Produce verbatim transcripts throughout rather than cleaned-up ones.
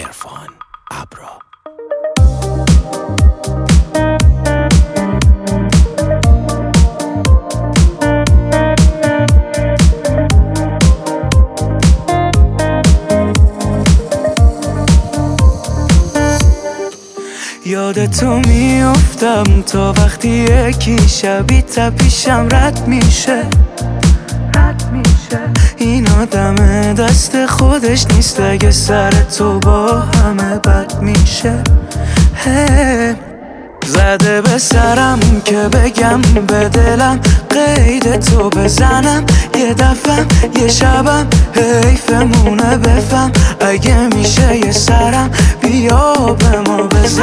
عرفان ابرا. یادتو میافتم تا وقتی یکی شبی تا پیشم رد میشه رد میشه این آدم دست خودش نیست، اگه سر تو با همه بد میشه. hey. زده به سرم که بگم به دلم قید تو بزنم یه دفعه یه شبم حیفمونه بفهم، اگه میشه یه سرم بیا به ما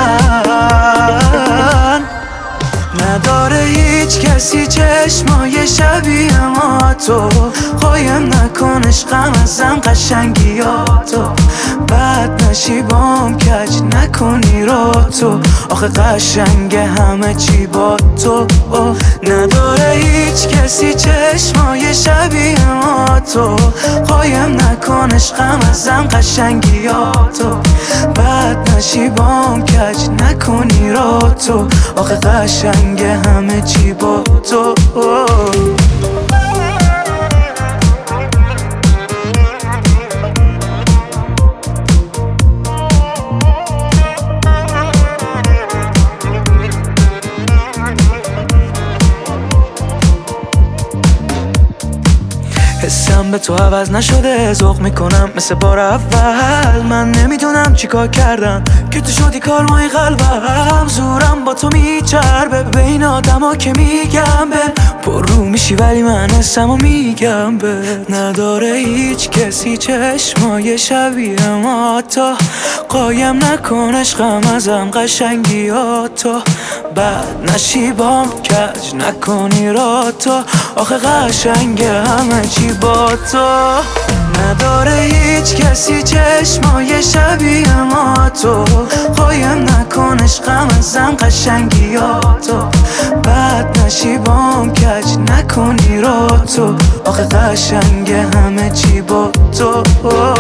بزن. نداره هیچ کسی چشمای شبیه ما تو، قایم نکن عشقم ازم قشنگیاتو، بد نشی بام کج نکنی رو تو، آخه قشنگ همه چی با تو. نداره هیچ کسی چشمای شبیه ما تو، قایم نکن عشقم ازم قشنگیاتو، بد نشی بام کج نکنی رو تو، آخه قشنگ همه چی با تو. حسم به تو عوض نشده، ذوق میکنم مثل بار اول، من نمیدونم چیکار کردم که تو شدی کارمای قلبم، زورم با تو میچربه بین آدما که میگم به پر رو میشی ولی من حسم و میگم به. نداره هیچ کسی چشمای شبیه ما تو، قایم نکن عشقم ازم قشنگیاتو، بد نشی بام کج نکنی را تو، آخه قشنگ همه چی با تو. نداره هیچ کسی چشمای شبیه ما تو، قایم نکن عشقم ازم قشنگیاتو، بد نشی بام کج نکنی را تو، آخه قشنگ همه چی با تو.